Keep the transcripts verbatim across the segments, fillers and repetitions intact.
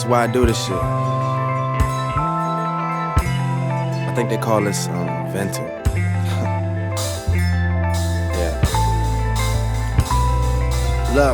why I do this shit. I think they call this um, venting. Yeah. Look.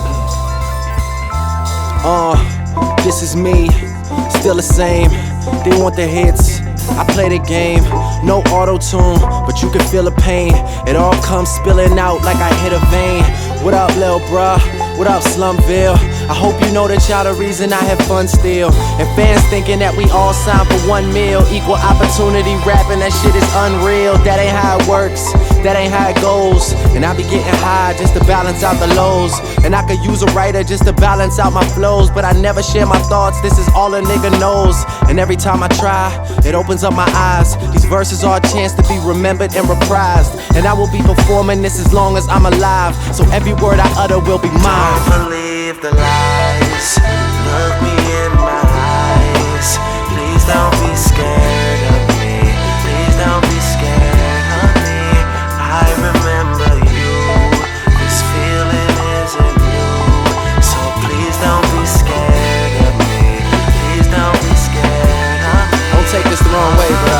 Uh, this is me, still the same. They want the hits, I play the game. No auto-tune, but you can feel the pain. It all comes spilling out like I hit a vein. What up, lil' bruh? What up, Slumville? I hope you know that y'all the reason I have fun still. And fans thinking that we all signed for one meal. Equal opportunity rapping, that shit is unreal. That ain't how it works, that ain't how it goes. And I be getting high just to balance out the lows. And I could use a writer just to balance out my flows. But I never share my thoughts, this is all a nigga knows. And every time I try, it opens up my eyes. These verses are a chance to be remembered and reprised. And I will be performing this as long as I'm alive. So every word I utter will be mine. Don't believe the lies, look me in my eyes. Please don't be scared of me, please don't be scared of me. I remember you, this feeling isn't new. So please don't be scared of me, please don't be scared of me. Don't take this the wrong way, but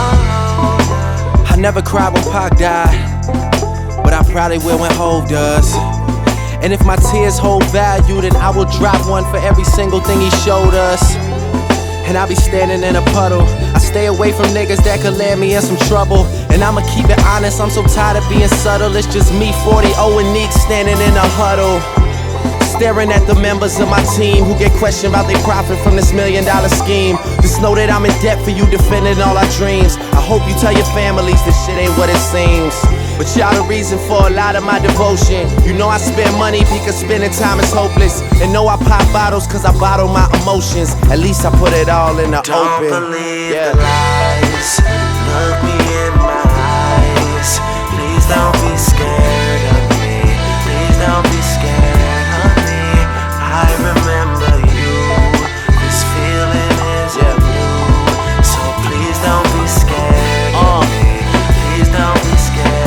uh, I never cried when Pac died, but I probably will when Hov does. And if my tears hold value, then I will drop one for every single thing he showed us. And I'll be standing in a puddle. I stay away from niggas that could land me in some trouble. And I'ma keep it honest, I'm so tired of being subtle. It's just me, forty, oh, and Neek standing in a huddle, staring at the members of my team who get questioned about their profit from this million dollar scheme. Just know that I'm in debt for you defending all our dreams. I hope you tell your families this shit ain't what it seems. But y'all the reason for a lot of my devotion. You know I spend money because spending time is hopeless. And know I pop bottles cause I bottle my emotions. At least I put it all in the Don't open. Don't believe yeah. the lies, look me in my eyes. Please don't be scared of me, please don't be scared of me. I remember you, this feeling isn't new. So please don't be scared of me, please don't be scared.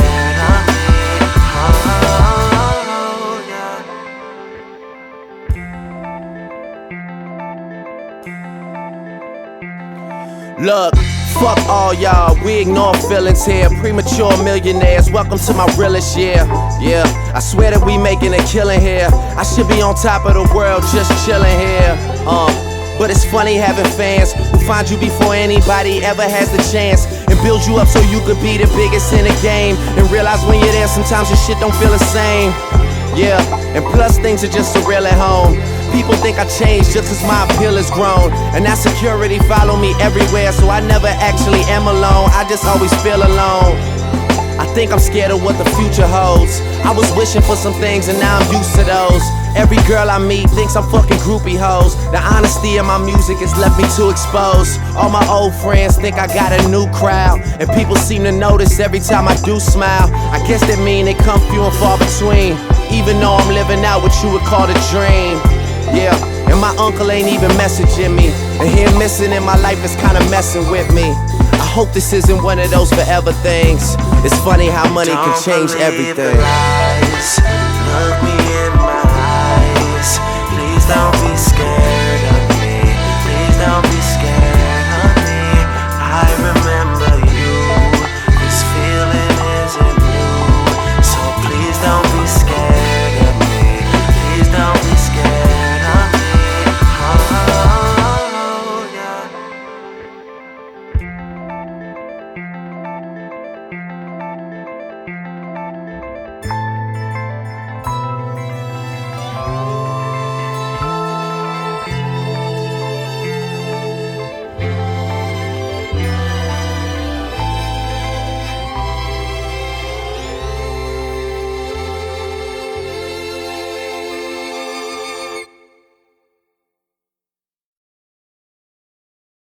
Look, fuck all y'all, we ignore feelings here. Premature millionaires, welcome to my realest year. Yeah, I swear that we making a killing here. I should be on top of the world, just chilling here. Uh, but it's funny having fans who find you before anybody ever has the chance, and build you up so you could be the biggest in the game. And realize when you're there, sometimes your shit don't feel the same. Yeah, and plus things are just surreal at home. People think I changed just cause my appeal has grown. And that security follow me everywhere, so I never actually am alone, I just always feel alone. I think I'm scared of what the future holds. I was wishing for some things and now I'm used to those. Every girl I meet thinks I'm fucking groupie hoes. The honesty in my music has left me too exposed. All my old friends think I got a new crowd, and people seem to notice every time I do smile. I guess that mean they come few and far between, even though I'm living out what you would call a dream. Yeah, and my uncle ain't even messaging me, and him missing in my life is kinda messing with me. I hope this isn't one of those forever things. It's funny how money Don't can change believe everything. The lies, look me in my eyes. Please don't be scared.